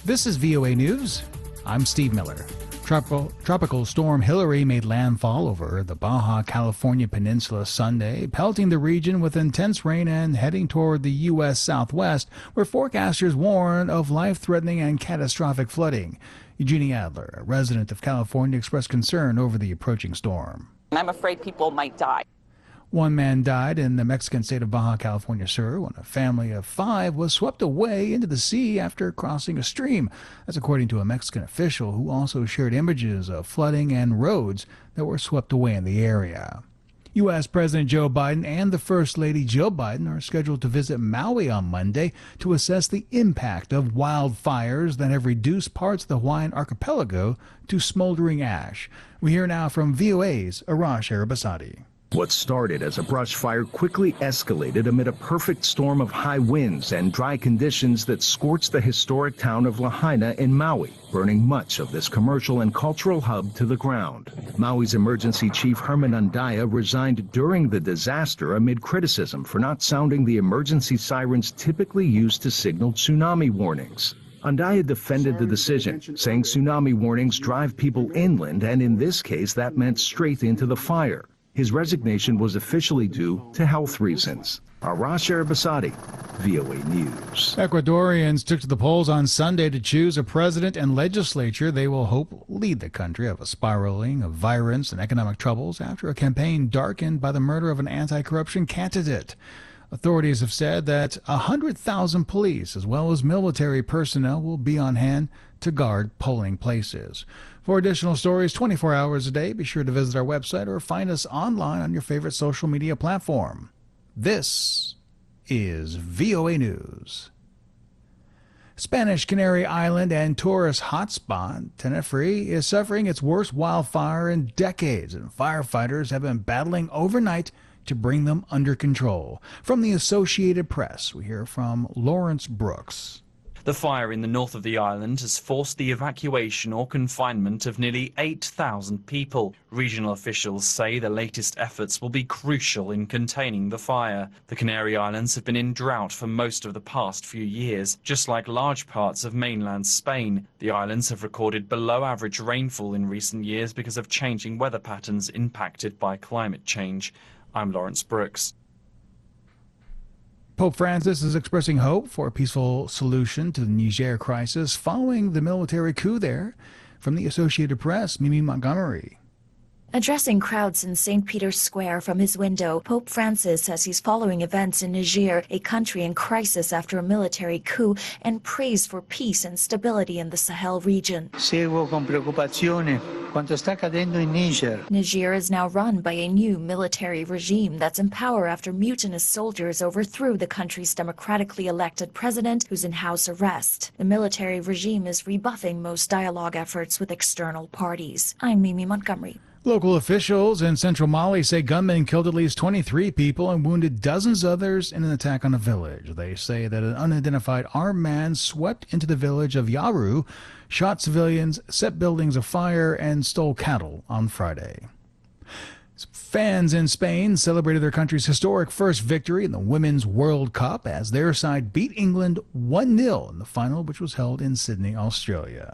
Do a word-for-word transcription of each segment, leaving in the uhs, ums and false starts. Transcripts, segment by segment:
This is V O A News. I'm Steve Miller. Tropical, tropical storm Hillary made landfall over the Baja California peninsula Sunday, pelting the region with intense rain and heading toward the U S southwest, where forecasters warn of life-threatening and catastrophic flooding. Eugenie Adler, a resident of California, expressed concern over the approaching storm. I'm afraid people might die. One man died in the Mexican state of Baja California Sur when a family of five was swept away into the sea after crossing a stream. That's according to a Mexican official who also shared images of flooding and roads that were swept away in the area. U S President Joe Biden and the First Lady Jill Biden are scheduled to visit Maui on Monday to assess the impact of wildfires that have reduced parts of the Hawaiian archipelago to smoldering ash. We hear now from V O A's Arash Arabasadi. What started as a brush fire quickly escalated amid a perfect storm of high winds and dry conditions that scorched the historic town of Lahaina in Maui, burning much of this commercial and cultural hub to the ground. Maui's emergency chief Herman Andaya resigned during the disaster amid criticism for not sounding the emergency sirens typically used to signal tsunami warnings. Andaya defended the decision, saying tsunami warnings drive people inland, and in this case that meant straight into the fire. His resignation was officially due to health reasons. Arash Arabasadi, V O A News. Ecuadorians took to the polls on Sunday to choose a president and legislature they will hope lead the country out of a spiraling of violence and economic troubles after a campaign darkened by the murder of an anti-corruption candidate. Authorities have said that one hundred thousand police as well as military personnel will be on hand to guard polling places. For additional stories twenty-four hours a day, be sure to visit our website or find us online on your favorite social media platform. This is V O A News. Spanish Canary Island and tourist hotspot Tenerife is suffering its worst wildfire in decades, and firefighters have been battling overnight to bring them under control. From the Associated Press, we hear from Lawrence Brooks. The fire in the north of the island has forced the evacuation or confinement of nearly eight thousand people. Regional officials say the latest efforts will be crucial in containing the fire. The Canary Islands have been in drought for most of the past few years, just like large parts of mainland Spain. The islands have recorded below average rainfall in recent years because of changing weather patterns impacted by climate change. I'm Lawrence Brooks. Pope Francis is expressing hope for a peaceful solution to the Niger crisis following the military coup there. From the Associated Press, Mimi Montgomery. Addressing crowds in Saint Peter's Square from his window, Pope Francis says he's following events in Niger, a country in crisis after a military coup, and prays for peace and stability in the Sahel region. Seguo con preoccupazione quanto sta accadendo in Niger. Niger is now run by a new military regime that's in power after mutinous soldiers overthrew the country's democratically elected president, who's in house arrest. The military regime is rebuffing most dialogue efforts with external parties. I'm Mimi Montgomery. Local officials in central Mali say gunmen killed at least twenty-three people and wounded dozens others in an attack on a village. They say that an unidentified armed man swept into the village of Yaru, shot civilians, set buildings afire, and stole cattle on Friday. Fans in Spain celebrated their country's historic first victory in the Women's World Cup as their side beat England one nil in the final, which was held in Sydney, Australia.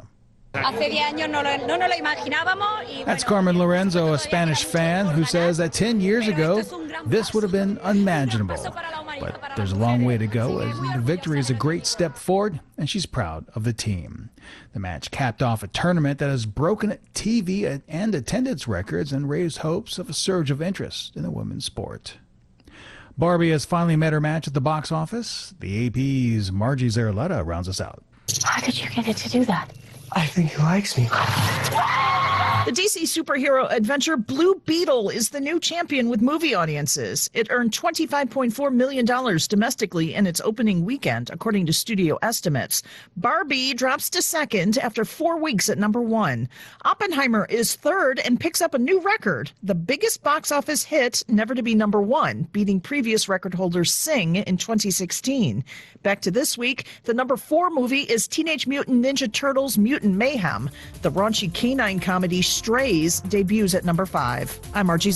That's Carmen Lorenzo, a Spanish fan, who says that ten years ago, this would have been unimaginable. But there's a long way to go, as the victory is a great step forward, and she's proud of the team. The match capped off a tournament that has broken T V and attendance records and raised hopes of a surge of interest in the women's sport. Barbie has finally met her match at the box office. The A P's Margie Zaraletta rounds us out. How did you get it to do that? I think he likes me. The D C superhero adventure Blue Beetle is the new champion with movie audiences. It earned twenty-five point four million dollars domestically in its opening weekend, according to studio estimates. Barbie drops to second after four weeks at number one. Oppenheimer is third and picks up a new record, the biggest box office hit never to be number one, beating previous record holder Sing in twenty sixteen. Back to this week, the number four movie is Teenage Mutant Ninja Turtles Mutant Mayhem. The raunchy canine comedy Strays debuts at number five. I'm Margie